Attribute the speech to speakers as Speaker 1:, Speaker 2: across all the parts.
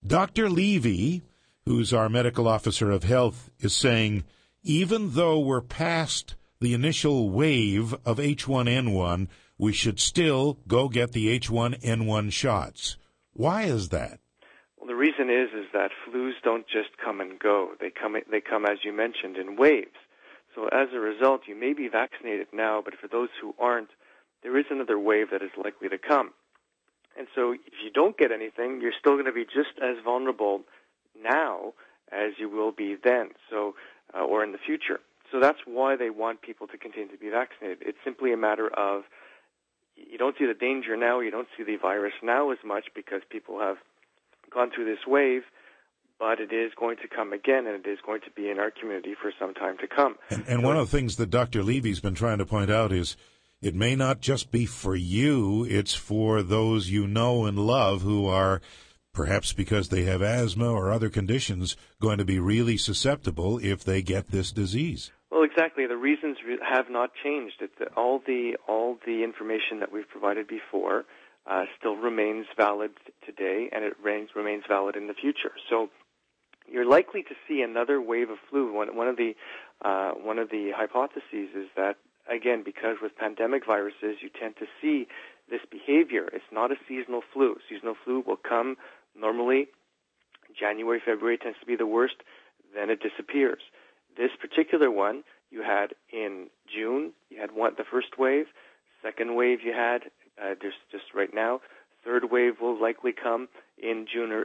Speaker 1: Dr. Levy, who's our medical officer of health, is saying even though we're past the initial wave of H1N1, we should still go get the H1N1 shots. Why is that?
Speaker 2: Well, the reason is that flus don't just come and go. They come, as you mentioned, in waves. So as a result, you may be vaccinated now, but for those who aren't, there is another wave that is likely to come. And so if you don't get anything, you're still going to be just as vulnerable now as you will be then, or in the future. So that's why they want people to continue to be vaccinated. It's simply a matter of you don't see the danger now, you don't see the virus now as much because people have gone through this wave, but it is going to come again, and it is going to be in our community for some time to come.
Speaker 1: And one of the things that Dr. Levy's been trying to point out is it may not just be for you, it's for those you know and love who are, perhaps because they have asthma or other conditions, going to be really susceptible if they get this disease.
Speaker 2: Well, exactly. The reasons have not changed. It's all the information that we've provided before still remains valid today, and it remains valid in the future. So you're likely to see another wave of flu. One of the hypotheses is that, again, because with pandemic viruses, you tend to see this behavior. It's not a seasonal flu. Seasonal flu will come normally January, February tends to be the worst, then it disappears. This particular one you had in June. You had the first wave. Second wave you had just right now. Third wave will likely come in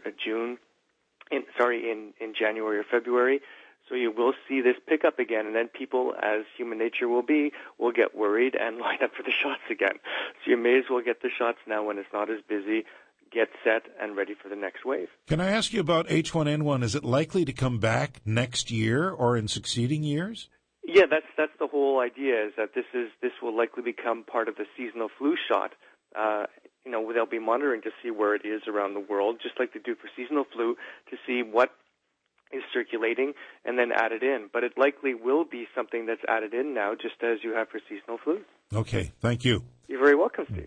Speaker 2: in January or February. So you will see this pick up again, and then people, as human nature will be, will get worried and line up for the shots again. So you may as well get the shots now when it's not as busy, get set and ready for the next wave.
Speaker 1: Can I ask you about H1N1? Is it likely to come back next year or in succeeding years?
Speaker 2: Yeah, that's the whole idea, is that this will likely become part of the seasonal flu shot. They'll be monitoring to see where it is around the world, just like they do for seasonal flu, to see what is circulating and then add it in. But it likely will be something that's added in now, just as you have for seasonal flu.
Speaker 1: Okay, thank you.
Speaker 2: You're very welcome, Steve.